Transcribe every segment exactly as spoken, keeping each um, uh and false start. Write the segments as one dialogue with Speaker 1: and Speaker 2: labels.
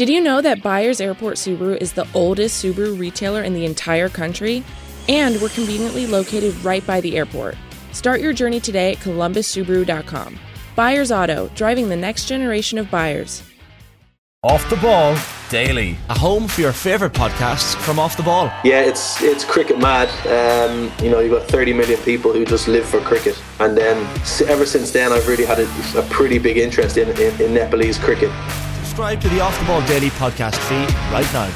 Speaker 1: Did you know that Byers Airport Subaru is the oldest Subaru retailer in the entire country? And we're conveniently located right by the airport. Start your journey today at columbus subaru dot com. Byers Auto, driving the next generation of buyers.
Speaker 2: Off the Ball Daily, a home for your favourite podcasts from Off the Ball.
Speaker 3: Yeah, it's it's cricket mad. Um, you know, you've got thirty million people who just live for cricket, and then ever since then, I've really had a, a pretty big interest in, in, in Nepalese cricket.
Speaker 2: Subscribe to the Off the Ball Daily podcast feed right now.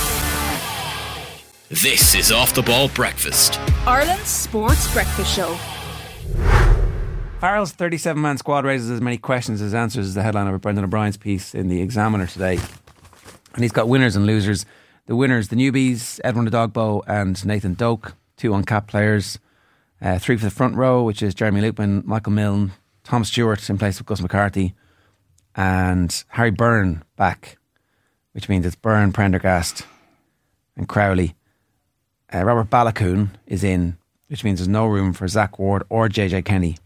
Speaker 4: This is Off the Ball Breakfast,
Speaker 5: Ireland's sports breakfast show.
Speaker 6: Farrell's thirty-seven man squad raises as many questions as answers, is the headline of Brendan O'Brien's piece in the Examiner today. And he's got winners and losers. The winners, the newbies, Edwin Adogbo and Nathan Doak, two uncapped players. Uh, three for the front row, which is Jeremy Lupin, Michael Milne, Tom Stewart in place of Gus McCarthy, and Harry Byrne back, which means it's Byrne, Prendergast and Crowley. Uh, Robert Balakoon is in, which means there's no room for Zach Ward or J J Kenny.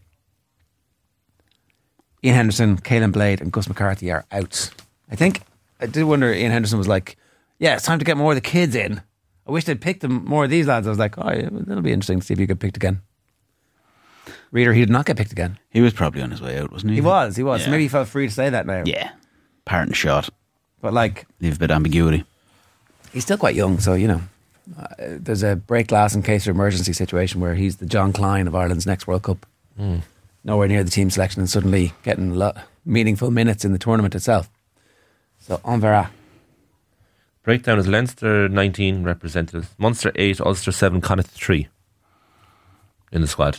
Speaker 6: Ian Henderson, Caelan Blade and Gus McCarthy are out. I think, I did wonder, Ian Henderson was like, yeah, it's time to get more of the kids in. I wish they'd picked them, more of these lads. I was like, oh, yeah, that'll be interesting to see if you get picked again. Reader, he did not get picked again.
Speaker 7: He was probably on his way out, wasn't he?
Speaker 6: He was, he was.
Speaker 7: Yeah.
Speaker 6: So maybe he felt free to say that now.
Speaker 7: Yeah. Parting shot.
Speaker 6: But like...
Speaker 7: Leave a bit of ambiguity.
Speaker 6: He's still quite young, so, you know. Uh, there's a break glass in case of emergency situation where he's the John Klein of Ireland's next World Cup. Mm. Nowhere near the team selection and suddenly getting a lot meaningful minutes in the tournament itself. So, on verra.
Speaker 8: Breakdown is Leinster nineteen representatives, Munster eight, Ulster seven, Connacht three in the squad.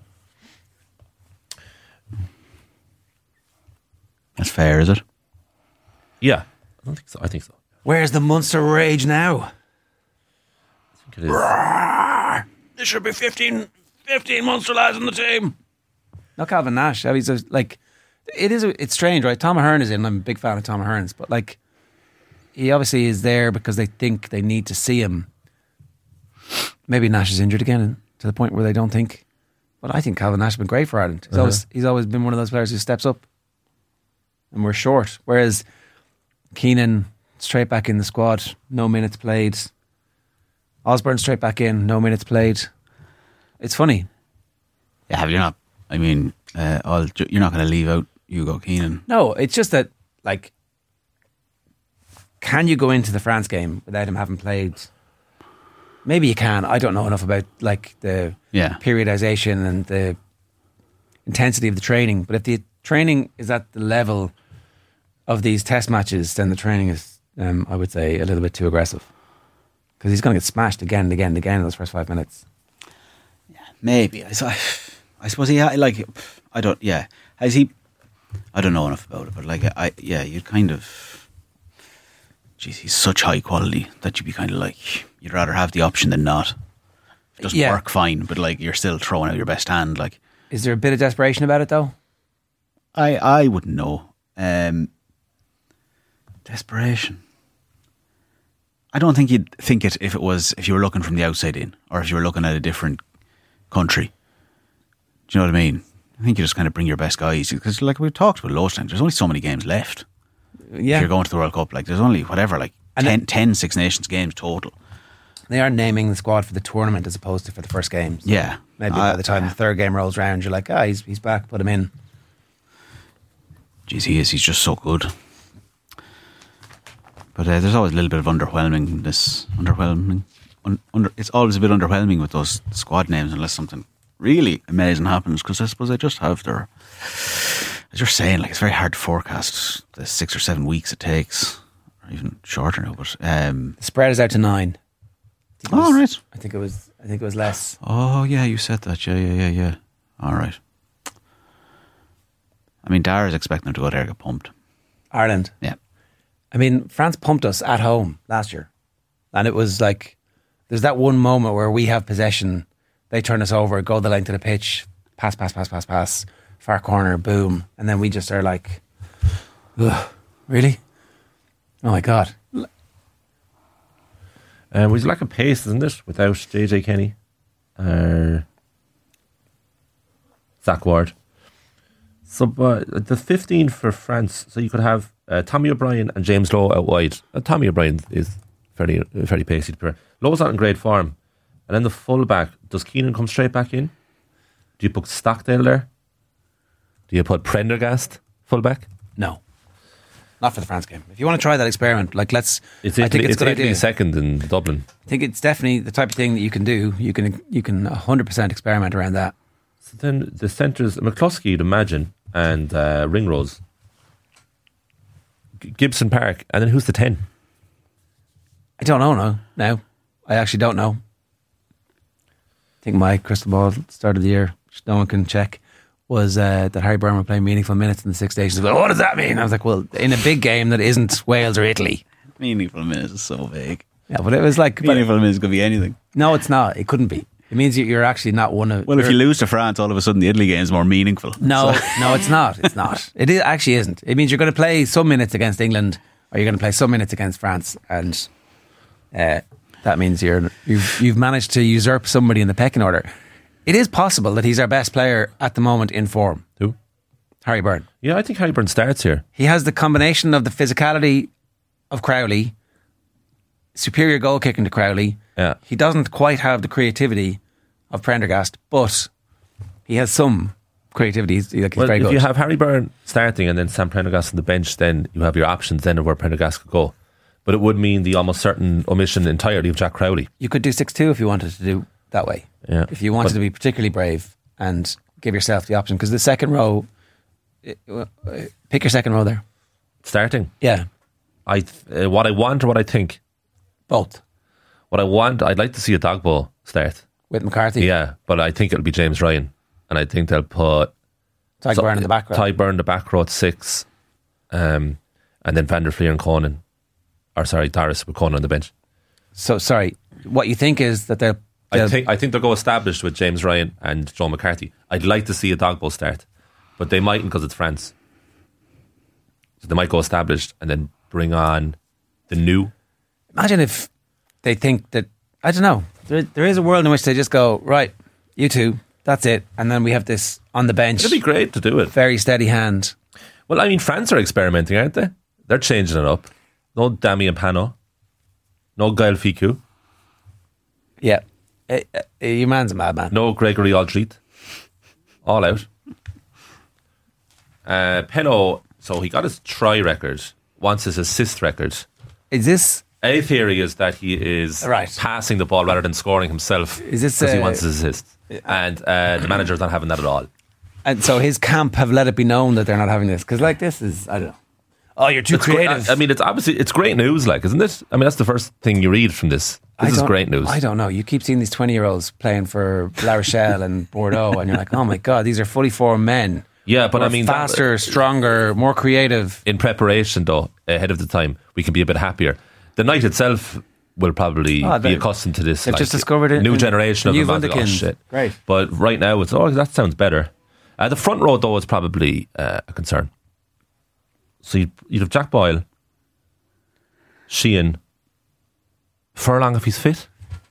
Speaker 7: That's fair, is it?
Speaker 8: Yeah, I don't think so. I think so.
Speaker 6: Where's the Munster rage now?
Speaker 8: I think it is.
Speaker 6: There should be fifteen, fifteen Munster lads on the team. Not Calvin Nash. I mean, he's like, it is. It's strange, right? Tom Ahern is in. I'm a big fan of Tom Ahern's, but like, he obviously is there because they think they need to see him. Maybe Nash is injured again to the point where they don't think. But I think Calvin Nash has been great for Ireland. He's uh-huh. always he's always been one of those players who steps up. And we're short. Whereas Keenan straight back in the squad, no minutes played. Osborne straight back in, no minutes played. It's funny.
Speaker 7: Yeah, have you not? I mean, uh, all, you're not going to leave out Hugo Keenan.
Speaker 6: No, it's just that, like, can you go into the France game without him having played? Maybe you can. I don't know enough about, like, the
Speaker 7: yeah.
Speaker 6: periodization and the intensity of the training. But if the training is at the level of these test matches, then the training is, um, I would say, a little bit too aggressive. Because he's going to get smashed again and again and again in those first five minutes.
Speaker 7: Yeah, maybe. I, I suppose he, like, I don't, yeah. Has he, I don't know enough about it, but, like, I, yeah, you'd kind of, geez, he's such high quality that you'd be kind of like, you'd rather have the option than not. It doesn't yeah. work fine, but, like, you're still throwing out your best hand, like.
Speaker 6: Is there a bit of desperation about it, though?
Speaker 7: I, I wouldn't know. Um, desperation. I don't think you'd think it if it was, if you were looking from the outside in, or if you were looking at a different country. Do you know what I mean? I think you just kind of bring your best guys, because like we've talked about loads of times, there's only so many games left.
Speaker 6: Yeah.
Speaker 7: If you're going to the World Cup, like there's only whatever, like ten, it, ten Six Nations games total.
Speaker 6: They are naming the squad for the tournament as opposed to for the first games.
Speaker 7: Yeah.
Speaker 6: Maybe
Speaker 7: uh,
Speaker 6: by the time the third game rolls around, you're like, ah, he's, he's back, put him in.
Speaker 7: Jeez, he is. He's just so good. But uh, there's always a little bit of underwhelming. This underwhelming. Un, under, it's always a bit underwhelming with those squad names unless something really amazing happens. Because I suppose they just have their. As you're saying, like it's very hard to forecast the six or seven weeks it takes, or even shorter now. But um,
Speaker 6: the spread is out to nine.
Speaker 7: Oh
Speaker 6: was,
Speaker 7: right.
Speaker 6: I think it was. I think it was less.
Speaker 7: Oh yeah, you said that. Yeah, yeah, yeah, yeah. All right. I mean, Dara's expecting them to go there and get pumped.
Speaker 6: Ireland.
Speaker 7: Yeah.
Speaker 6: I mean, France pumped us at home last year. And it was like, there's that one moment where we have possession, they turn us over, go the length of the pitch, pass, pass, pass, pass, pass, far corner, boom. And then we just are like, ugh, really? Oh my God.
Speaker 8: Um, it was lack of pace, isn't it? Without J J Kenny. Uh, Zach Ward. So uh, the fifteen for France. So you could have uh, Tommy O'Brien and James Lowe out wide. Uh, Tommy O'Brien is fairly fairly pacey to pair. Lowe's not in great form, and then the fullback. Does Keenan come straight back in? Do you put Stockdale there? Do you put Prendergast fullback?
Speaker 6: No, not for the France game. If you want to try that experiment, like let's.
Speaker 8: It's
Speaker 6: I
Speaker 8: Italy,
Speaker 6: think it's,
Speaker 8: it's
Speaker 6: a good
Speaker 8: Italy
Speaker 6: idea.
Speaker 8: second in Dublin.
Speaker 6: I think it's definitely the type of thing that you can do. You can you can one hundred percent experiment around that.
Speaker 8: So then the centres, McCluskey, you'd imagine, and uh, Ringrose. G- Gibson Park, and then who's the ten?
Speaker 6: I don't know now. Now, I actually don't know. I think my crystal ball at the start of the year, which no one can check, was uh, that Harry Byrne were playing meaningful minutes in the Six Nations. Well, what does that mean? I was like, well, in a big game that isn't Wales or Italy.
Speaker 7: Meaningful minutes is so vague.
Speaker 6: Yeah, but it was like, but,
Speaker 7: Meaningful minutes could be anything.
Speaker 6: no, it's not. It couldn't be. It means you- you're actually not one of.
Speaker 7: Well, if
Speaker 6: you're-
Speaker 7: you lose to France, all of a sudden the Italy game is more meaningful.
Speaker 6: No,
Speaker 7: So-
Speaker 6: no, it's not. It's not. It is, actually isn't. It means you're going to play some minutes against England, or you're going to play some minutes against France, and uh, that means you're you've, you've managed to usurp somebody in the pecking order. It is possible that he's our best player at the moment in form.
Speaker 8: Who?
Speaker 6: Harry Byrne.
Speaker 8: Yeah, I think Harry Byrne starts here.
Speaker 6: He has the combination of the physicality of Crowley, superior goal kicking to Crowley.
Speaker 8: Yeah.
Speaker 6: He doesn't quite have the creativity of Prendergast, but he has some creativity. He's, like, he's
Speaker 8: Well,
Speaker 6: very
Speaker 8: if
Speaker 6: good.
Speaker 8: you have Harry Byrne starting and then Sam Prendergast on the bench, then you have your options then of where Prendergast could go. But it would mean the almost certain omission entirely of Jack Crowley.
Speaker 6: You could do six two if you wanted to do that way.
Speaker 8: Yeah.
Speaker 6: If you wanted
Speaker 8: But-
Speaker 6: to be particularly brave and give yourself the option. Because the second row, uh, uh, pick your second row there.
Speaker 8: Starting.
Speaker 6: Yeah,
Speaker 8: I th- uh, what I want or what I think.
Speaker 6: both.
Speaker 8: What I want, I'd like to see a Dogbo start.
Speaker 6: With McCarthy.
Speaker 8: Yeah, but I think it'll be James Ryan. And I think they'll put
Speaker 6: Ty
Speaker 8: so-
Speaker 6: Byrne in the back row.
Speaker 8: Ty Byrne the back row at six. Um, and then Van der Fleer and Conan. Or sorry, Doris with Conan on the bench.
Speaker 6: So, sorry, what you think is that they'll...
Speaker 8: I
Speaker 6: they'll-
Speaker 8: think I think they'll go established with James Ryan and Joe McCarthy. I'd like to see a Dogbo start, but they mightn't because it's France. So they might go established and then bring on the new.
Speaker 6: Imagine if they think that... I don't know. There, there is a world in which they just go, right, you two, that's it. And then we have this on the bench.
Speaker 8: It'd be great to do it.
Speaker 6: Very steady hand.
Speaker 8: Well, I mean, France are experimenting, aren't they? They're changing it up. No Damien Pano. No Gael Ficou.
Speaker 6: Yeah. Uh, uh, your man's a madman.
Speaker 8: No Gregory Aldrit. All out. Uh, Peno, so he got his try record, wants his assist record.
Speaker 6: Is this...
Speaker 8: A theory is that he is
Speaker 6: Right.
Speaker 8: passing the ball rather than scoring himself.
Speaker 6: Is this,
Speaker 8: because he
Speaker 6: uh,
Speaker 8: wants his assist. And uh, the manager's not having that at all.
Speaker 6: And so his camp have let it be known that they're not having this. Because like this is... I don't know. Oh, you're too
Speaker 8: It's gr-
Speaker 6: creative.
Speaker 8: I I mean, it's obviously it's great news, like, isn't it? I mean, that's the first thing you read from this.
Speaker 6: I
Speaker 8: This is
Speaker 6: don't-
Speaker 8: great news.
Speaker 6: I don't know. You keep seeing these twenty-year-olds playing for La Rochelle and Bordeaux, and you're like, oh my God, these are fully formed men.
Speaker 8: Yeah, but
Speaker 6: Who
Speaker 8: I
Speaker 6: are
Speaker 8: mean, that-
Speaker 6: faster, stronger, more creative.
Speaker 8: in preparation, though, ahead of the time, we can be a bit happier. The night itself will probably
Speaker 6: Oh,
Speaker 8: be
Speaker 6: they-
Speaker 8: accustomed to this.
Speaker 6: they've
Speaker 8: like,
Speaker 6: just discovered it
Speaker 8: new
Speaker 6: in-
Speaker 8: generation of
Speaker 6: new
Speaker 8: them. Oh,
Speaker 6: Wunderkind.
Speaker 8: shit.
Speaker 6: Great.
Speaker 8: But right now, it's oh, that sounds better. Uh, the front row, though, is probably uh, a concern. So you'd, you'd have Jack Boyle, Sheehan, Furlong if he's fit.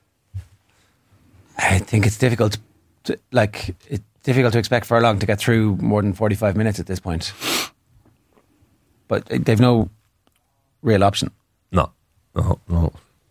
Speaker 6: I think it's difficult, to, like, it's difficult to expect Furlong to get through more than forty-five minutes at this point. But they've no real option.
Speaker 8: No, no, no.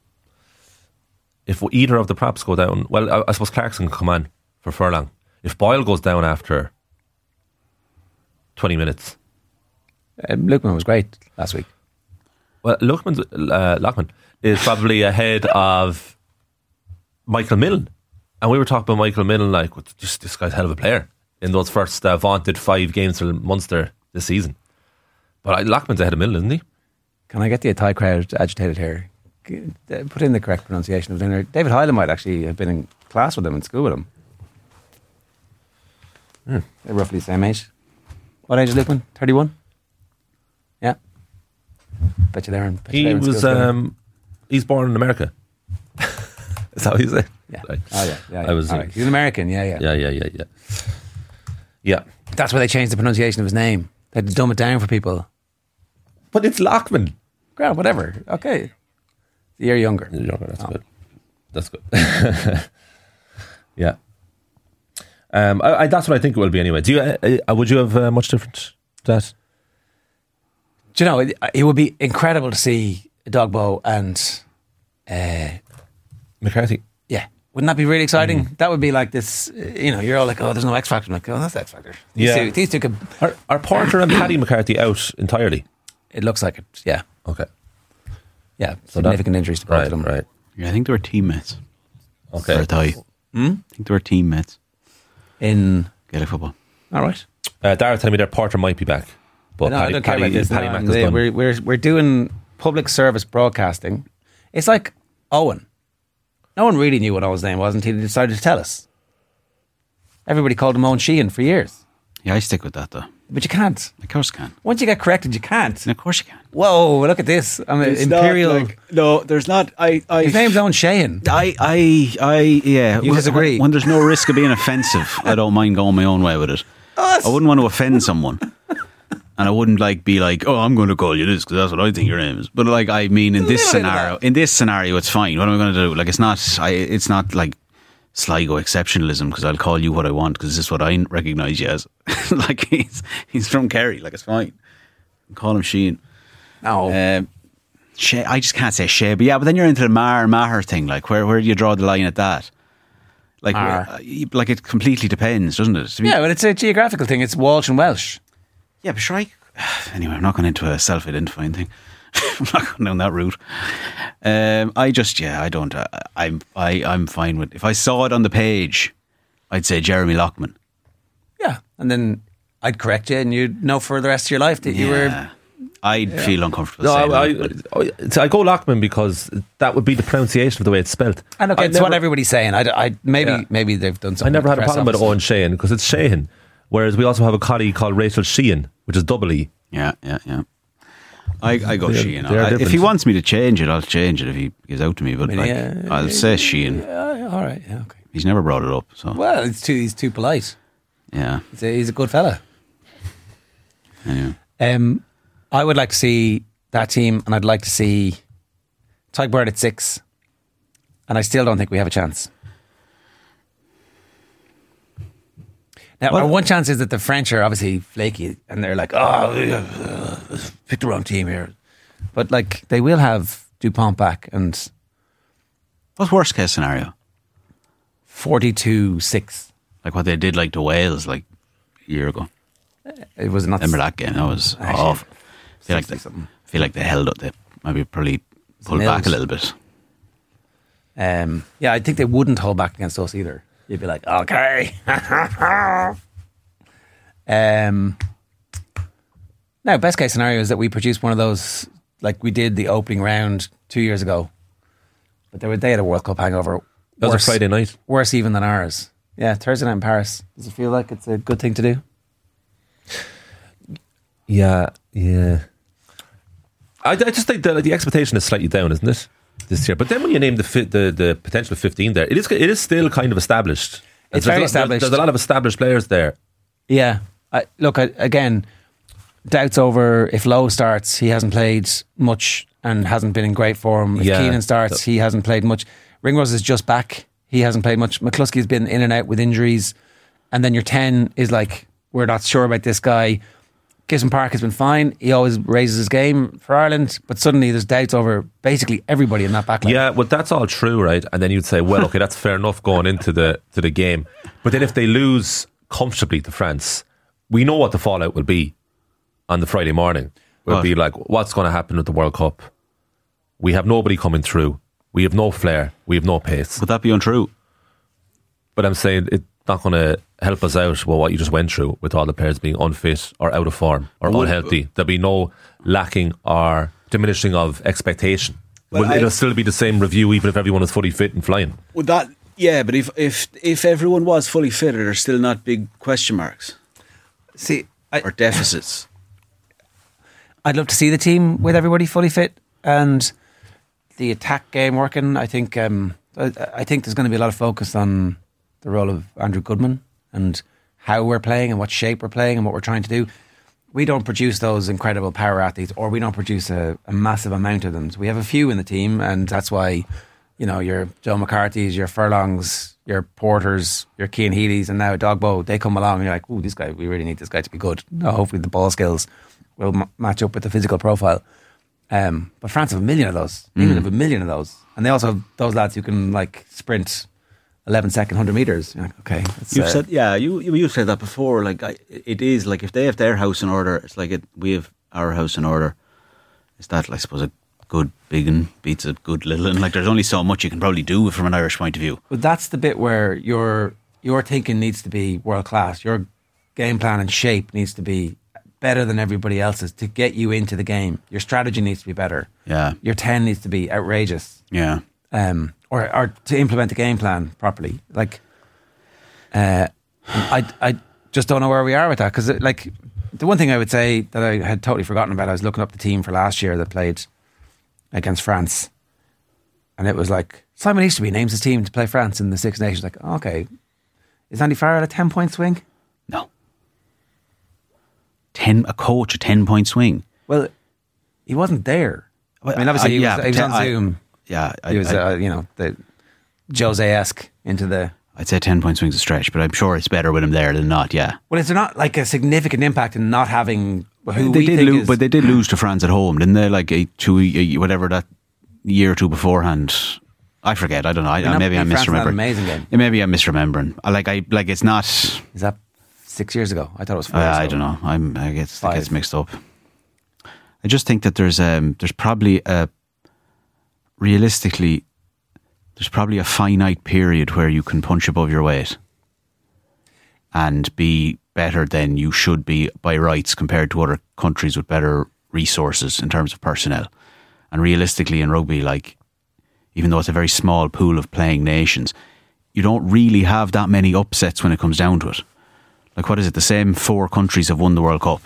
Speaker 8: If either of the props go down, well, I, I suppose Clarkson can come on for Furlong. If Boyle goes down after twenty minutes,
Speaker 6: Um, Lukeman was great last week.
Speaker 8: well, Lockman, uh, Lockman is probably ahead of Michael Millen. And we were talking about Michael Millen, like, well, just, this guy's a hell of a player in those first uh, vaunted five games for Munster this season. But uh, Lockman's ahead of Millen, isn't he?
Speaker 6: Can I get the Thai crowd agitated here? G- uh, Put in the correct pronunciation of his name. David Hyland might actually have been in class with him, in school with him.
Speaker 8: Hmm.
Speaker 6: They're roughly the same age. What age is Lukeman? thirty-one? Yeah. Bet you they're in. Bet you
Speaker 8: He
Speaker 6: they're in
Speaker 8: was,
Speaker 6: school together.
Speaker 8: um, he's born in America. Is that what you say?
Speaker 6: Yeah.
Speaker 8: Right.
Speaker 6: Oh, yeah. yeah, yeah.
Speaker 8: I was,
Speaker 6: All right. He's an American, yeah, yeah,
Speaker 8: Yeah, yeah, yeah, yeah. Yeah.
Speaker 6: That's why they changed the pronunciation of his name. They had to dumb it down for people.
Speaker 8: But it's Lockman.
Speaker 6: Grand, whatever. Okay. A year younger.
Speaker 8: Younger, that's
Speaker 6: Oh.
Speaker 8: good. That's good. Yeah. Um, I, I, that's what I think it will be anyway. Do you? Uh, uh, would you have uh, much different to that?
Speaker 6: Do you know, it, it would be incredible to see Dogbo and uh,
Speaker 8: McCarthy.
Speaker 6: Yeah. Wouldn't that be really exciting?
Speaker 8: Mm.
Speaker 6: That would be like this, you know, you're all like, oh, there's no X Factor. I'm like, oh, that's the X Factor. These
Speaker 8: Yeah.
Speaker 6: two, these two could...
Speaker 8: Are, are Porter and Paddy McCarthy out entirely?
Speaker 6: It looks like it, yeah.
Speaker 8: Okay.
Speaker 6: Yeah,
Speaker 8: So
Speaker 6: significant
Speaker 8: that,
Speaker 6: injuries to both
Speaker 8: right,
Speaker 6: of them.
Speaker 8: Right.
Speaker 7: Yeah, I think they were teammates.
Speaker 8: Okay.
Speaker 7: For a tie.
Speaker 6: Hmm?
Speaker 7: I think they were teammates
Speaker 6: In...
Speaker 7: Gaelic football.
Speaker 6: All right.
Speaker 8: Uh, Dara telling me that Porter might be back. But
Speaker 6: no,
Speaker 8: Paddy,
Speaker 6: I don't care
Speaker 8: Paddy,
Speaker 6: about this.
Speaker 8: Paddy
Speaker 6: No,
Speaker 8: Mac is
Speaker 6: they-
Speaker 8: done.
Speaker 6: we're, we're, we're doing public service broadcasting. It's like Owen. No one really knew what Owen's name was until he decided to tell us. Everybody called him Owen Sheehan for years.
Speaker 7: Yeah, I stick with that though.
Speaker 6: But you can't.
Speaker 7: Of course you can.
Speaker 6: Once you get corrected, you can't.
Speaker 7: And of course you can.
Speaker 6: Whoa, look at this. I'm an imperial...
Speaker 7: Not like, no, there's not. I. I
Speaker 6: His name's Owen Sheehan.
Speaker 7: I, I, I, yeah.
Speaker 6: You
Speaker 7: when,
Speaker 6: disagree?
Speaker 7: When there's no risk of being offensive, I don't mind going my own way with it.
Speaker 6: Oh,
Speaker 7: I wouldn't want to offend someone. And I wouldn't like be like, oh, I'm going to call you this because that's what I think your name is. But like, I mean, in this scenario, in this scenario, it's fine. What am I going to do? Like, it's not, I, it's not like Sligo exceptionalism because I'll call you what I want because this is what I recognise you as. Like, he's he's from Kerry. Like, it's fine. Call him Sheehan.
Speaker 6: No.
Speaker 7: Um, Shea, I just can't say Shea, but yeah, but then you're into the Mar Maher thing. Like, where where do you draw the line at that? Like,
Speaker 6: Mar.
Speaker 7: uh, like it completely depends, doesn't it? To me-
Speaker 6: Yeah, but it's a geographical thing. It's Walsh and Welsh.
Speaker 7: Yeah, but sure, I, anyway, I'm not going into a self-identifying thing. I'm not going down that route. Um, I just, yeah, I don't. Uh, I'm, I, I'm fine with. If I saw it on the page, I'd say Jeremy Lockman.
Speaker 6: Yeah, and then I'd correct you, and you'd know for the rest of your life that you were.
Speaker 7: Yeah. I'd
Speaker 6: Yeah.
Speaker 7: feel uncomfortable.
Speaker 8: No,
Speaker 7: saying
Speaker 8: I,
Speaker 7: that,
Speaker 8: I, I, so I go Lockman because that would be the pronunciation of the way it's spelt.
Speaker 6: And okay,
Speaker 8: I
Speaker 6: it's
Speaker 8: never-
Speaker 6: what everybody's saying. I, I maybe
Speaker 8: Yeah.
Speaker 6: maybe they've done something.
Speaker 8: I never
Speaker 6: with
Speaker 8: had
Speaker 6: the
Speaker 8: a
Speaker 6: press
Speaker 8: problem with
Speaker 6: office.
Speaker 8: Owen Sheehan because it's Sheehan. Whereas we also have a colleague called Rachel Sheehan, which is double E.
Speaker 7: Yeah, yeah, yeah. I, I go
Speaker 8: They're-
Speaker 7: Sheehan.
Speaker 8: they're
Speaker 7: I, if he
Speaker 8: different.
Speaker 7: wants me to change it, I'll change it if he gives out to me. But
Speaker 6: I mean,
Speaker 7: like,
Speaker 6: yeah,
Speaker 7: I'll say Sheehan.
Speaker 6: Yeah, all right, yeah, okay.
Speaker 7: He's never brought it up, so
Speaker 6: Well, it's too. He's too polite.
Speaker 7: yeah.
Speaker 6: He's a, he's a good fella.
Speaker 7: Anyway,
Speaker 6: Um, I would like to see that team, and I'd like to see Tyke Bird at six. And I still don't think we have a chance. Now,
Speaker 7: Well-
Speaker 6: our one chance is that the French are obviously flaky, and they're like, "Oh, uh, picked the wrong team here." But like, they will have Dupont back, and
Speaker 7: what's worst case scenario?
Speaker 6: forty-two six.
Speaker 7: Like what they did, like to Wales, like a year ago.
Speaker 6: It was not.
Speaker 7: Remember that game? That was
Speaker 6: Actually,
Speaker 7: awful. I feel like they,
Speaker 6: something.
Speaker 7: feel like they held up. They maybe probably pulled
Speaker 6: Nils.
Speaker 7: back a little bit.
Speaker 6: Um, yeah, I think they wouldn't hold back against us either. You'd be like, okay. um, now, best case scenario is that we produce one of those, like we did the opening round two years ago. But they, were, they had a World Cup hangover.
Speaker 8: That was a
Speaker 6: Worse-
Speaker 8: Friday night.
Speaker 6: Worse even than ours. Yeah, Thursday night in Paris. Does it feel like it's a good thing to do?
Speaker 8: Yeah, yeah. I, I just think that like, the expectation is slightly down, isn't it, this year? But then when you name the fi- the, the potential fifteen there, it is it is still kind of established.
Speaker 6: It's
Speaker 8: There's
Speaker 6: very
Speaker 8: a lot-
Speaker 6: established.
Speaker 8: There's a lot of established players there.
Speaker 6: Yeah. I, look, I, again, doubts over if Lowe starts. He hasn't played much and hasn't been in great form. If
Speaker 8: Yeah.
Speaker 6: Keenan starts, he hasn't played much. Ringrose is just back. He hasn't played much. McCluskey's been in and out with injuries. And then your ten is like, we're not sure about this guy. Gibson Park has been fine. He always raises his game for Ireland. But suddenly there's doubts over basically everybody in that back line.
Speaker 8: Yeah, well, that's all true, right? And then you'd say, well, okay, that's fair enough going into the to the game. But then if they lose comfortably to France, we know what the fallout will be on the Friday morning. It'll
Speaker 7: What?
Speaker 8: be like, what's going to happen with the World Cup? We have nobody coming through. We have no flair. We have no pace.
Speaker 7: Would that be untrue?
Speaker 8: But I'm saying it's not going to help us out with what you just went through with all the players being unfit or out of form or
Speaker 7: Would-
Speaker 8: unhealthy. There'll be no lacking or diminishing of expectation.
Speaker 7: Well,
Speaker 8: Will-
Speaker 7: I-
Speaker 8: It'll still be the same review even if everyone is fully fit and flying.
Speaker 7: Would that? Yeah, but if if if everyone was fully fit, are there still not big question marks
Speaker 6: See, I,
Speaker 7: or deficits?
Speaker 6: I'd love to see the team with everybody fully fit and the attack game working. I think um, I, I think there's going to be a lot of focus on the role of Andrew Goodman and how we're playing and what shape we're playing and what we're trying to do. We don't produce those incredible power athletes, or we don't produce a, a massive amount of them. So we have a few in the team, and that's why you know, your Joe McCarthy's, your Furlongs, your Porters, your Cian Healy's, and now Dogbo, they come along and you're like, ooh, this guy, we really need this guy to be good. No, hopefully the ball skills will m- match up with the physical profile. Um, but France have a million of those. England mm. have a million of those. And they also have those lads who can like sprint eleven second, one hundred metres. You're like, okay.
Speaker 7: You've
Speaker 6: uh,
Speaker 7: said, yeah, you, you, you've said that before. Like, I, it is like if they have their house in order, it's like it, we have our house in order. Is that, I suppose, a good big and beats a good little, and like there's only so much you can probably do from an Irish point of view.
Speaker 6: But that's the bit where your your thinking needs to be world class. Your game plan and shape needs to be better than everybody else's to get you into the game. Your strategy needs to be better.
Speaker 7: Yeah.
Speaker 6: Your ten needs to be outrageous.
Speaker 7: Yeah.
Speaker 6: Um, or or to implement the game plan properly. Like, uh, I I just don't know where we are with that, because like the one thing I would say that I had totally forgotten about, I was looking up the team for last year that played against France, and it was like Simon Easterby names his team to play France in the Six Nations. Like, oh, okay, is Andy Farrell a ten point swing?
Speaker 7: No. Ten a coach a ten point swing.
Speaker 6: Well, he wasn't there. I mean, obviously,
Speaker 7: uh,
Speaker 6: he,
Speaker 7: yeah,
Speaker 6: was, he was on
Speaker 7: I,
Speaker 6: Zoom.
Speaker 7: Yeah, I,
Speaker 6: he was,
Speaker 7: I,
Speaker 6: uh, you know, the Jose-esque into the.
Speaker 7: I'd say ten point swing's a stretch, but I'm sure it's better with him there than not. Yeah.
Speaker 6: Well, is there not like a significant impact in not having who
Speaker 7: they
Speaker 6: we
Speaker 7: did
Speaker 6: think
Speaker 7: lose,
Speaker 6: is,
Speaker 7: but they did lose to France at home, didn't they? Like a two, a, whatever that year or two beforehand. I forget. I don't know. I, maybe I'm misremembering.
Speaker 6: Amazing game.
Speaker 7: Yeah, maybe I'm misremembering. I like. I like. It's not.
Speaker 6: Is that six years ago? I thought it was four.
Speaker 7: Uh,
Speaker 6: years
Speaker 7: I
Speaker 6: ago.
Speaker 7: don't know. I'm. I get it gets mixed up. I just think that there's um there's probably a realistically there's probably a finite period where you can punch above your weight and be better than you should be by rights compared to other countries with better resources in terms of personnel. And realistically in rugby, like, even though it's a very small pool of playing nations, you don't really have that many upsets when it comes down to it. Like, what is it? The same four countries have won the World Cup.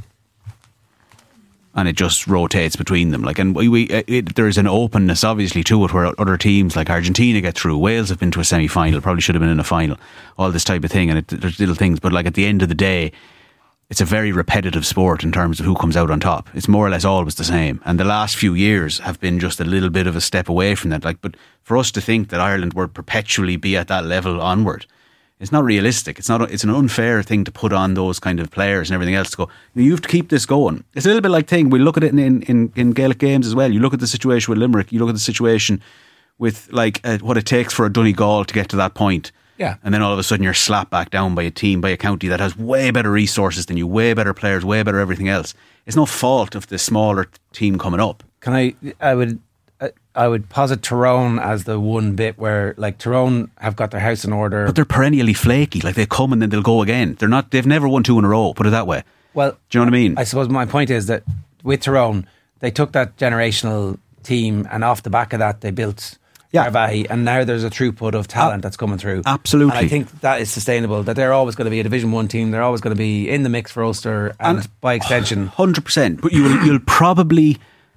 Speaker 7: And it just rotates between them. Like, and we, we it, there's an openness obviously to it where other teams like Argentina get through. Wales have been to a semi-final, probably should have been in a final. All this type of thing, and it, there's little things. But like at the end of the day, it's a very repetitive sport in terms of who comes out on top. It's more or less always the same. And the last few years have been just a little bit of a step away from that. Like, but for us to think that Ireland would perpetually be at that level onward, it's not realistic. It's not. It's an unfair thing to put on those kind of players and everything else to go, you have to keep this going. It's a little bit like thing. We look at it in, in, in Gaelic games as well. You look at the situation with Limerick. You look at the situation with like uh, what it takes for a Donegal to get to that point.
Speaker 6: Yeah.
Speaker 7: And then all of a sudden you're slapped back down by a team, by a county that has way better resources than you, way better players, way better everything else. It's no fault of the smaller team coming up.
Speaker 6: Can I, I would, I would posit Tyrone as the one bit where, like, Tyrone have got their house in order.
Speaker 7: But they're perennially flaky. Like, they come and then they'll go again. They're not, they've never won two in a row, put it that way.
Speaker 6: Well,
Speaker 7: do you know what I mean?
Speaker 6: I suppose my point is that with Tyrone, they took that generational team and off the back of that they built
Speaker 7: Yeah.
Speaker 6: Arvahi, and now there's a throughput of talent that's coming through.
Speaker 7: Absolutely.
Speaker 6: And I think that is sustainable, that they're always going to be a Division one team, they're always going to be in the mix for Ulster, and, and by extension
Speaker 7: one hundred percent. But you will, you'll probably,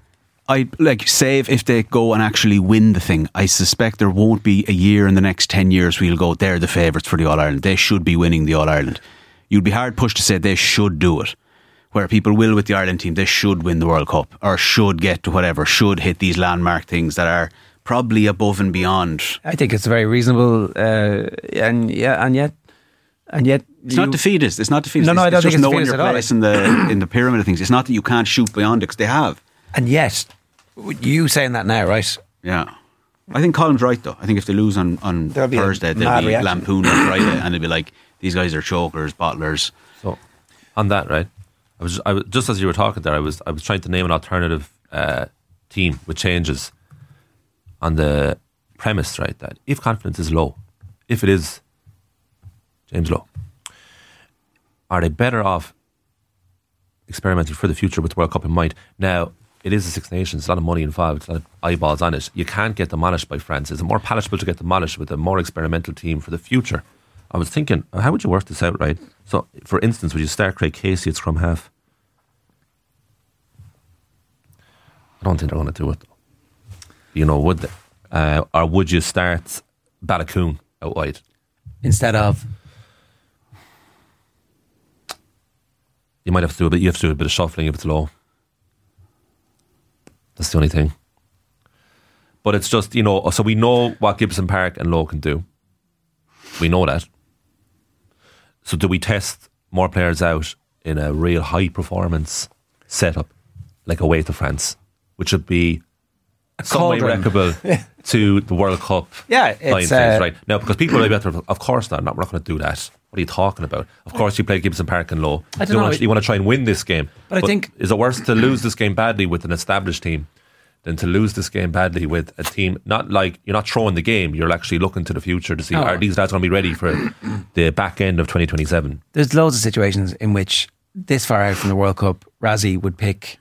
Speaker 7: I like, save if they go and actually win the thing. I suspect there won't be a year in the next ten years where you'll go, they're the favourites for the All-Ireland, they should be winning the All-Ireland. You'd be hard pushed to say they should do it, where people will with the Ireland team, they should win the World Cup, or should get to whatever, should hit these landmark things that are probably above and beyond.
Speaker 6: I think it's very reasonable, uh, and yeah, and yet, and yet,
Speaker 7: it's not defeatist. It's not defeatist.
Speaker 6: No, no, I don't
Speaker 7: it's
Speaker 6: think
Speaker 7: just
Speaker 6: it's
Speaker 7: knowing
Speaker 6: defeatist
Speaker 7: your
Speaker 6: at all.
Speaker 7: place in the in the pyramid of things. It's not that you can't shoot beyond it, because they have.
Speaker 6: And yet, you saying that now, right?
Speaker 7: Yeah, I think Colin's right though. I think if they lose on on
Speaker 6: There'll be a
Speaker 7: Thursday, they'll
Speaker 6: mad
Speaker 7: be
Speaker 6: reaction.
Speaker 7: lampooned on Friday, and they'll be like, these guys are chokers, bottlers.
Speaker 8: So, on that, right? I was, I was just as you were talking there. I was, I was trying to name an alternative uh, team with changes on the premise, right? That if confidence is low, if it is James Lowe, are they better off experimenting for the future with the World Cup in mind? Now, it is the Six Nations, a lot of money involved, a lot of eyeballs on it. You can't get demolished by France. Is it more palatable to get demolished with a more experimental team for the future? I was thinking, how would you work this out, right? So, for instance, would you start Craig Casey at scrum half? I don't think they're going to do it, though. You know, would they? Uh, or would you start Balakoon out wide?
Speaker 6: Instead of?
Speaker 8: You might have to do a bit, you have to do a bit of shuffling if it's low. That's the only thing. But it's just, you know, so we know what Gibson Park and Lowe can do. We know that. So do we test more players out in a real high performance setup, like away to France, which would be some way replicable to the World Cup?
Speaker 6: Yeah, it's uh,
Speaker 8: right now, because people are better. Of course not. Not we're not going to do that. What are you talking about? Of course, you play Gibson Park and Lowe.
Speaker 6: I don't
Speaker 8: you
Speaker 6: know.
Speaker 8: Want to, you want to try and win this game,
Speaker 6: but, but I think
Speaker 8: is it worse to lose this game badly with an established team than to lose this game badly with a team? Not like you're not throwing the game. You're actually looking to the future to see, oh. are these lads going to be ready for the back end of twenty twenty-seven?
Speaker 6: There's loads of situations in which this far out from the World Cup, Razzie would pick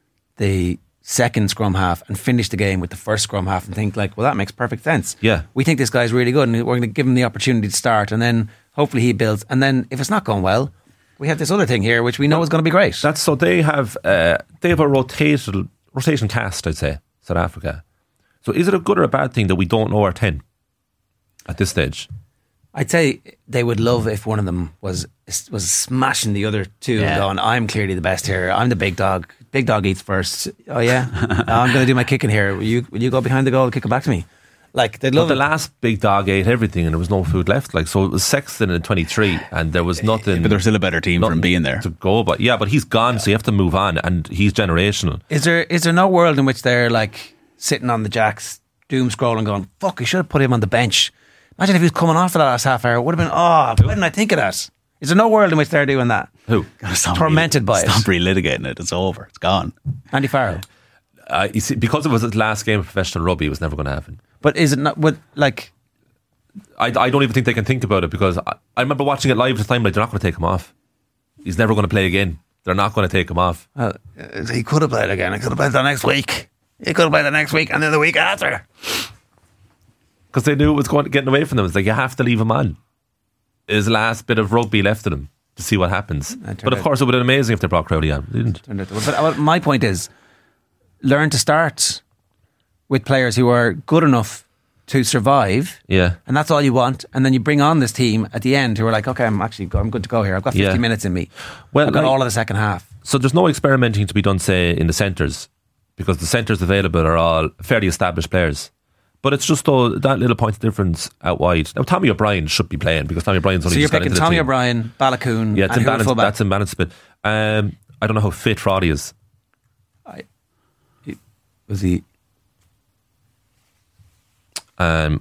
Speaker 6: the second scrum half and finish the game with the first scrum half and think like, well, that makes perfect sense.
Speaker 8: Yeah.
Speaker 6: We think this guy's really good and we're going to give him the opportunity to start, and then hopefully he builds, and then if it's not going well, we have this other thing here which we know is going to be great.
Speaker 8: That's so they have uh, they have a rotational rotation cast, I'd say, South Africa. So is it a good or a bad thing that we don't know our ten at this stage?
Speaker 6: I'd say they would love if one of them was was smashing the other two yeah. and going, I'm clearly the best here. I'm the big dog. Big dog eats first. Oh yeah, I'm going to do my kicking here. Will you will you go behind the goal and kick it back to me? Like they'd love
Speaker 8: but
Speaker 6: it.
Speaker 8: The last big dog ate everything and there was no food left. Like so, it was Sexton in twenty-three and there was nothing.
Speaker 7: But there's still a better team for him being there
Speaker 8: to go. But yeah, but he's gone, yeah. so you have to move on, and he's generational.
Speaker 6: Is there is there no world in which they're like sitting on the jacks, doom scrolling, going, "Fuck, I should have put him on the bench." Imagine if he was coming off for that last half hour. It would have been, oh, why didn't I think of that? Is there no world in which they're doing that?
Speaker 8: Who?
Speaker 6: Tormented by
Speaker 7: it.
Speaker 6: Stop
Speaker 7: relitigating it. It's over. It's gone.
Speaker 6: Andy Farrell.
Speaker 8: Uh, you see, because it was his last game of professional rugby, it was never going to happen.
Speaker 6: But is it not, what, like...
Speaker 8: I, I don't even think they can think about it, because I, I remember watching it live at the time, like, they're not going to take him off. He's never going to play again. They're not going to take him off.
Speaker 6: Well, uh, he could have played again. He could have played the next week. He could have played the next week and then the week after.
Speaker 8: Because they knew it was going to getting away from them. It's like, you have to leave him on. His last bit of rugby left in him to see what happens. But of course, it would have been amazing if they brought Crowley on. They didn't.
Speaker 6: But uh, my point is, learn to start with players who are good enough to survive.
Speaker 8: Yeah.
Speaker 6: And that's all you want. And then you bring on this team at the end who are like, okay, I'm actually I'm good to go here. I've got fifty
Speaker 8: yeah.
Speaker 6: minutes in me.
Speaker 8: Well,
Speaker 6: I've got
Speaker 8: like,
Speaker 6: all of the second half.
Speaker 8: So there's no experimenting to be done, say, in the centres, because the centres available are all fairly established players. But it's just though that little point of difference out wide. Now Tommy O'Brien should be playing, because Tommy O'Brien's only
Speaker 6: so you're
Speaker 8: just got
Speaker 6: picking
Speaker 8: into
Speaker 6: Tommy
Speaker 8: the team.
Speaker 6: O'Brien, Balakoon,
Speaker 8: yeah, it's
Speaker 6: and
Speaker 8: in
Speaker 6: who
Speaker 8: balance,
Speaker 6: fullback?
Speaker 8: that's in balance. But um, I don't know how fit Roddy is.
Speaker 6: I, he, was he?
Speaker 8: Um,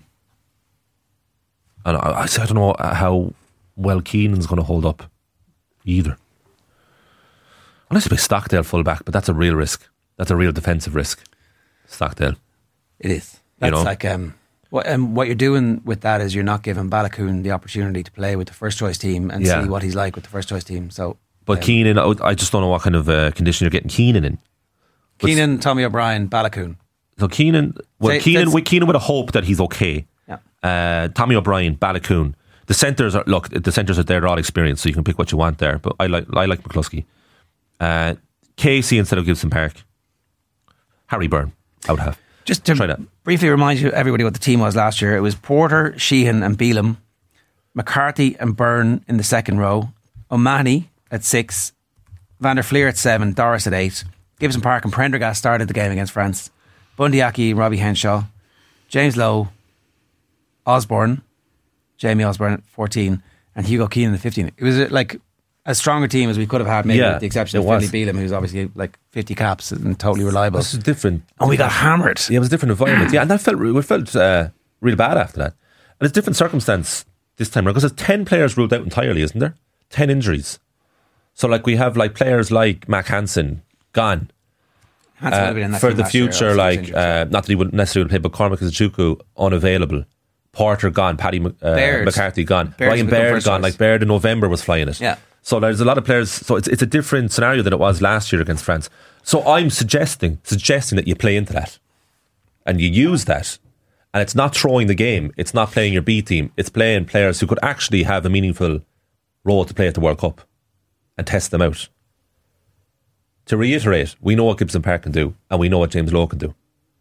Speaker 8: I don't, I, I don't know how well Keenan's going to hold up either. Unless you play Stockdale fullback, but that's a real risk. That's a real defensive risk. Stockdale.
Speaker 6: It is. That's
Speaker 8: you know?
Speaker 6: like um, what um, what you're doing with that is you're not giving Balakoon the opportunity to play with the first choice team and
Speaker 8: yeah.
Speaker 6: see what he's like with the first choice team. So,
Speaker 8: but
Speaker 6: um,
Speaker 8: Keenan, I just don't know what kind of uh, condition you're getting Keenan in. But
Speaker 6: Keenan, Tommy O'Brien, Balakoon.
Speaker 8: So Keenan, well,
Speaker 6: Say,
Speaker 8: Keenan, with Keenan with a hope that he's okay.
Speaker 6: Yeah.
Speaker 8: Uh, Tommy O'Brien, Balakoon. The centres are look. The centres are there, they're all experienced, so you can pick what you want there. But I like I like McCluskey. Uh, Casey instead of Gibson Park. Harry Byrne, I would have.
Speaker 6: Just to
Speaker 8: Try that.
Speaker 6: briefly remind you, everybody, what the team was last year. It was Porter, Sheehan and Beelum, McCarthy and Byrne in the second row, O'Mahony at six, Van der Fleer at seven, Doris at eight, Gibson Park and Prendergast started the game against France, Bundyaki, Robbie Henshaw, James Lowe, Osborne, Jamie Osborne at fourteen, and Hugo Keenan at fifteen. It was like a stronger team as we could have had, maybe
Speaker 8: yeah,
Speaker 6: with the exception of Finlay Beelum, who's obviously like fifty caps and totally reliable.
Speaker 8: This is different.
Speaker 6: And we got hammered.
Speaker 8: Yeah, it was a different environment. Yeah, and that felt we felt uh, really bad after that. And it's a different circumstance this time around, because there's ten players ruled out entirely, isn't there? Ten injuries. So like we have like players like Mac Hansen gone.
Speaker 6: Hansen would have been in that
Speaker 8: for
Speaker 6: team
Speaker 8: the
Speaker 6: last year,
Speaker 8: future,
Speaker 6: obviously,
Speaker 8: like
Speaker 6: injured,
Speaker 8: uh, not that he wouldn't necessarily play, but Cormac Izuchukwu unavailable. Porter gone, Paddy uh, McCarthy gone,
Speaker 6: Baird's
Speaker 8: Ryan Baird gone. Like Baird in November was flying it.
Speaker 6: Yeah.
Speaker 8: So there's a lot of players. So it's it's a different scenario than it was last year against France. So I'm suggesting suggesting that you play into that, and you use that, and it's not throwing the game. It's not playing your B team. It's playing players who could actually have a meaningful role to play at the World Cup, and test them out. To reiterate, we know what Gibson Park can do, and we know what James Lowe can do.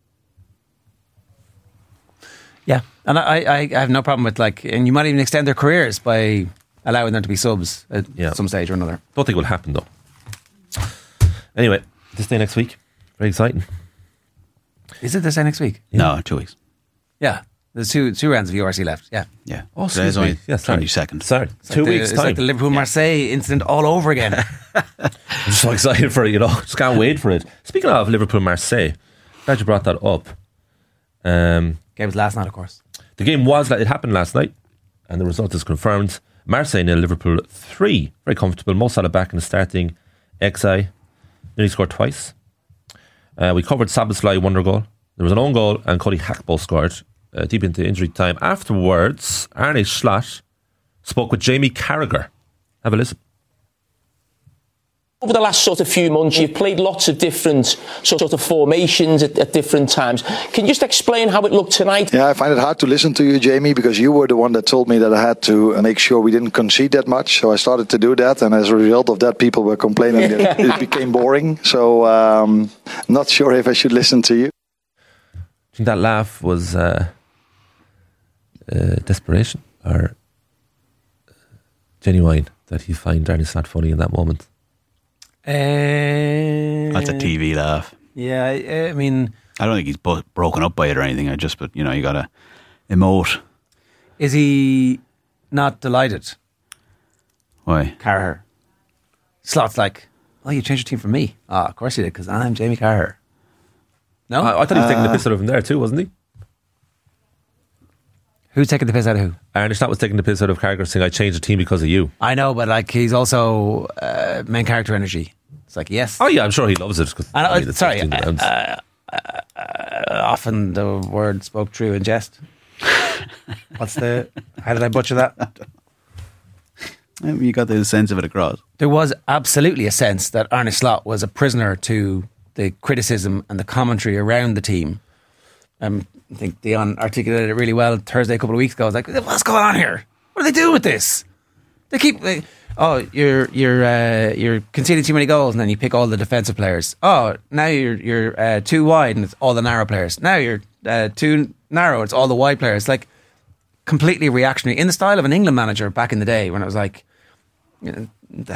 Speaker 6: Yeah, and I, I, I have no problem with like, and you might even extend their careers by allowing them to be subs at
Speaker 8: Yeah.
Speaker 6: some stage or another.
Speaker 8: Don't think it will happen though. Anyway, this day next week, very exciting.
Speaker 6: Is it the same next week?
Speaker 7: No, two weeks.
Speaker 6: Yeah. There's two two rounds of U R C left. Yeah.
Speaker 7: Yeah.
Speaker 8: Oh,
Speaker 7: Today's
Speaker 8: excuse
Speaker 7: only
Speaker 8: me. Yeah, sorry.
Speaker 7: twenty-second.
Speaker 8: Sorry.
Speaker 6: It's
Speaker 8: Two
Speaker 6: like the-
Speaker 8: weeks'
Speaker 6: It's
Speaker 8: time.
Speaker 6: like the Liverpool Marseille incident all over again.
Speaker 8: I'm just so excited for it, you know. Just can't wait for it. Speaking of Liverpool Marseille, glad you brought that up. Um,
Speaker 6: Game was last night, of course.
Speaker 8: the game was it happened last night, and the result is confirmed. Marseille nil, Liverpool three. Very comfortable. Mo Salah back in the starting X I. Nearly scored twice. Uh, we covered Szoboszlai wonder goal. There was an own goal, and Cody Hackball scored uh, deep into injury time. Afterwards, Arne Slot spoke with Jamie Carragher. Have a listen.
Speaker 9: Over the last sort of few months, you've played lots of different sort of formations at, at different times. Can you just explain how it looked tonight?
Speaker 10: Yeah, I find it hard to listen to you, Jamie, because you were the one that told me that I had to make sure we didn't concede that much. So I started to do that, and as a result of that, people were complaining that it became boring. So um, not sure if I should listen to you.
Speaker 8: I think that laugh was uh, uh, desperation or genuine that he find Arne Slot funny in that moment.
Speaker 6: Uh,
Speaker 7: That's a T V laugh.
Speaker 6: Yeah, I, I mean,
Speaker 7: I don't think he's bo- broken up by it or anything. I just, but you know, you gotta emote.
Speaker 6: is he not delighted?
Speaker 7: Why?
Speaker 6: Carragher. Slot's like, oh, you changed your team for me. Ah, of course you did, because I'm Jamie Carragher. No?
Speaker 8: I, I thought he was taking the piss out of him there too, wasn't he?
Speaker 6: Who's taking the piss out of who?
Speaker 8: Arne Slot was taking the piss out of Carragher, saying, I changed the team because of you.
Speaker 6: I know, but like he's also uh, main character energy. It's like, yes.
Speaker 8: Oh yeah, I'm sure he loves it. 'Cause,
Speaker 6: I know,
Speaker 8: I mean, it's
Speaker 6: sorry,
Speaker 8: sixteen rounds.
Speaker 6: uh, uh, uh, often the word spoke true in jest. What's the, how did I butcher that?
Speaker 7: You got the sense of it across.
Speaker 6: There was absolutely a sense that Arne Slot was a prisoner to the criticism and the commentary around the team. Um, I think Dion articulated it really well Thursday a couple of weeks ago. I was like, what's going on here? What are they doing with this? They keep, they, oh, you're you're uh, you're conceding too many goals, and then you pick all the defensive players. Oh, now you're you're uh, too wide, and it's all the narrow players. Now you're uh, too narrow, it's all the wide players. Like completely reactionary in the style of an England manager back in the day when it was like, you know,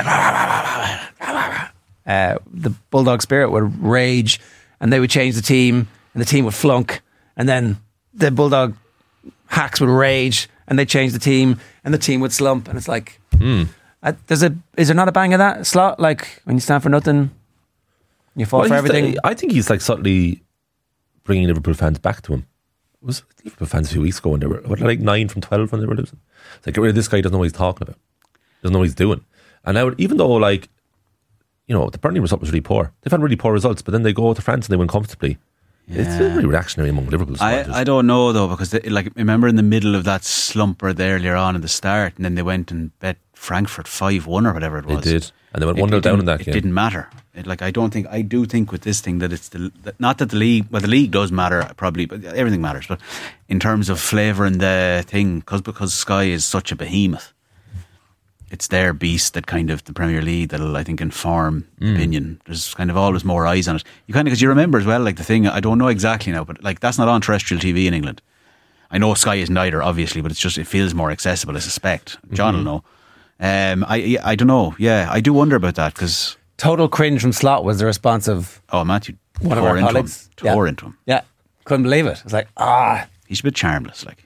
Speaker 6: uh, the Bulldog spirit would rage, and they would change the team, and the team would flunk, and then the Bulldog hacks would rage, and they change the team, and the team would slump, and it's like,
Speaker 8: mm.
Speaker 6: uh, there's a is there not a bang of that Slot? Like when you stand for nothing, you fall
Speaker 8: Well,
Speaker 6: for
Speaker 8: he's
Speaker 6: everything.
Speaker 8: the- I think he's like subtly bringing Liverpool fans back to him. It was Liverpool fans a few weeks ago when they were what, like nine from twelve when they were losing. It's like, get rid of this guy. He doesn't know what he's talking about. Doesn't know what he's doing. And now, even though like, you know, the Burnley result was really poor. They've had really poor results, but then they go to France and they win comfortably.
Speaker 7: Yeah.
Speaker 8: It's very reactionary among Liverpool
Speaker 7: I,
Speaker 8: supporters.
Speaker 7: I don't know though, because they, like remember in the middle of that slumper there earlier on in the start, and then they went and bet Frankfurt five one or whatever it
Speaker 8: They
Speaker 7: was.
Speaker 8: did, and they went
Speaker 7: It-
Speaker 8: one nil
Speaker 7: it
Speaker 8: down
Speaker 7: didn't-
Speaker 8: in that
Speaker 7: it
Speaker 8: game.
Speaker 7: didn't matter. It, like I don't think I do think with this thing that it's the that, not that the league, well, the league does matter probably, but everything matters. But in terms of flavour and the thing, because because Sky is such a behemoth, it's their beast that kind of the Premier League that'll I think inform
Speaker 8: Mm.
Speaker 7: opinion. There's kind of always more eyes on it. You kind of because you remember as well, like the thing I don't know exactly now, but like that's not on terrestrial T V in England. I know Sky isn't either, obviously, but it's just it feels more accessible. I suspect John
Speaker 8: Mm-hmm.
Speaker 7: will know. Um, I yeah, I don't know. Yeah, I do wonder about that because
Speaker 6: Total cringe from Slot was the response of
Speaker 7: oh Matthew
Speaker 6: one of
Speaker 7: tore
Speaker 6: our
Speaker 7: into him,
Speaker 6: colleagues.
Speaker 7: tore
Speaker 6: Yeah.
Speaker 7: into him.
Speaker 6: Yeah, couldn't believe it. It's like, ah,
Speaker 7: He's a bit charmless, like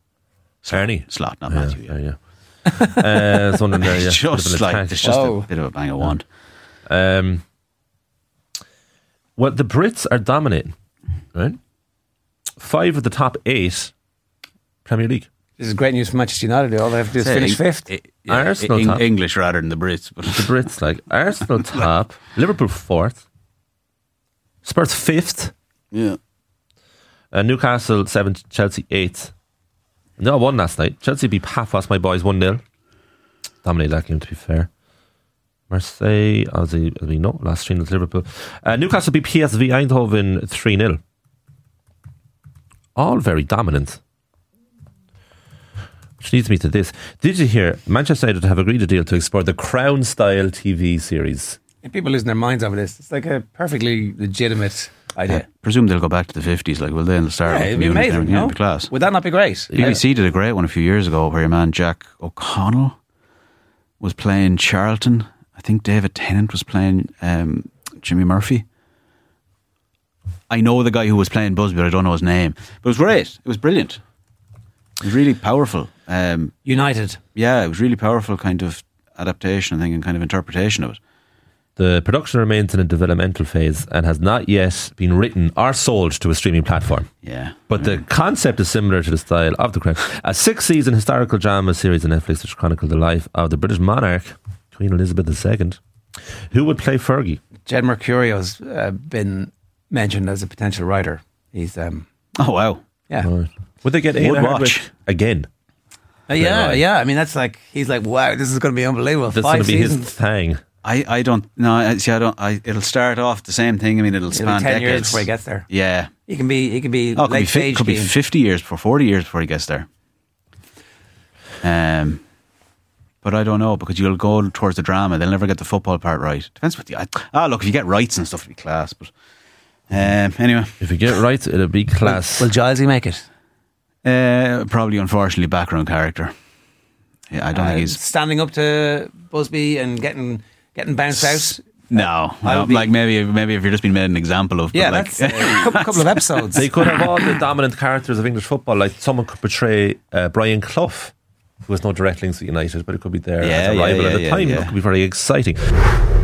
Speaker 8: Ernie.
Speaker 7: Slot, not
Speaker 8: Yeah,
Speaker 7: Matthew. Yeah.
Speaker 8: yeah, yeah. uh, it's wondering there, yeah.
Speaker 7: It's
Speaker 8: Bit of
Speaker 7: just
Speaker 8: an
Speaker 7: like
Speaker 8: attack.
Speaker 7: it's just
Speaker 6: Whoa.
Speaker 7: a bit of a bang of wand.
Speaker 8: Um, well, the Brits are dominating, right? Five of the top eight Premier League.
Speaker 6: this is great news for Manchester United. All they have to do is
Speaker 7: Say,
Speaker 6: finish
Speaker 7: Eng-
Speaker 6: fifth.
Speaker 7: I- yeah,
Speaker 8: Arsenal
Speaker 7: Eng-
Speaker 8: top.
Speaker 7: English rather than the Brits, but
Speaker 8: The Brits, like Arsenal top, Liverpool fourth, Spurs fifth,
Speaker 7: yeah.
Speaker 8: uh, Newcastle seventh, Chelsea eighth. And they all won last night. Chelsea beat Pafos, my boys, one nil. Dominated that game, to be fair. Marseille, as we, as we know, last three nil to Liverpool. Uh, Newcastle beat P S V Eindhoven three nil. All very dominant. Which leads me to this. Did you hear Manchester United have agreed a deal to explore the Crown-style T V series?
Speaker 6: And people losing their minds over this. It's like a perfectly legitimate idea.
Speaker 7: I presume they'll go back to the fifties, like will they? And they'll start
Speaker 6: Yeah,
Speaker 7: with
Speaker 6: it'd be
Speaker 7: Munich and
Speaker 6: amazing.
Speaker 7: everything. Yeah,
Speaker 6: No?
Speaker 7: it'd be class.
Speaker 6: Would that not be great?
Speaker 7: B B C did a great one a few years ago where your man Jack O'Connell was playing Charlton. I think David Tennant was playing um, Jimmy Murphy. I know the guy who was playing Busby, but I don't know his name. But it was great. It was brilliant. It was really powerful. Um,
Speaker 6: United.
Speaker 7: Yeah, it was really powerful kind of adaptation, I think, and kind of interpretation of it.
Speaker 8: The production remains in a developmental phase and has not yet been written or sold to a streaming platform.
Speaker 7: Yeah.
Speaker 8: But the concept is similar to the style of The Crown. A six-season historical drama series on Netflix which chronicles the life of the British monarch, Queen Elizabeth the Second. Who would play Fergie?
Speaker 6: Jed Mercurio's uh, been mentioned as a potential writer. He's um,
Speaker 7: oh wow,
Speaker 6: yeah.
Speaker 8: Right. Would they get
Speaker 7: Would
Speaker 8: Aidan
Speaker 7: watch.
Speaker 8: Hardwick again?
Speaker 6: Uh, yeah, yeah. I mean, that's like he's like, wow, this is going to be unbelievable.
Speaker 8: That's
Speaker 6: Five
Speaker 8: going to be
Speaker 6: seasons.
Speaker 8: his thing.
Speaker 7: I, I don't no I, see I don't I, it'll start off the same thing. I mean it'll
Speaker 6: It'll
Speaker 7: span
Speaker 6: be ten
Speaker 7: decades
Speaker 6: years before he gets there.
Speaker 7: Yeah,
Speaker 6: he can be he can be
Speaker 7: oh, it could
Speaker 6: late
Speaker 7: be, fi-
Speaker 6: stage
Speaker 7: could be
Speaker 6: being-
Speaker 7: fifty years before forty years before he gets there. Um, but I don't know because you'll go towards the drama. They'll never get the football part right. Depends what the ah look if you get rights and stuff, it'll be class. But um, anyway,
Speaker 8: if you get rights, it'll be class.
Speaker 6: Will, will Gilesy make it?
Speaker 7: Uh, probably, unfortunately, background character. Yeah, I don't
Speaker 6: Uh,
Speaker 7: think he's
Speaker 6: standing up to Busby and getting getting bounced out.
Speaker 7: no,
Speaker 6: I
Speaker 7: no
Speaker 6: would be-
Speaker 7: like maybe maybe if you're just being made an example of. but
Speaker 6: Yeah,
Speaker 7: like,
Speaker 6: that's a couple, couple of episodes.
Speaker 8: They could have all the dominant characters of English football. Like someone could portray uh, Brian Clough, who has no direct links to United, but it could be there
Speaker 7: Yeah,
Speaker 8: as a
Speaker 7: yeah,
Speaker 8: rival
Speaker 7: yeah,
Speaker 8: at the
Speaker 7: yeah,
Speaker 8: time.
Speaker 7: yeah.
Speaker 8: It could be very exciting.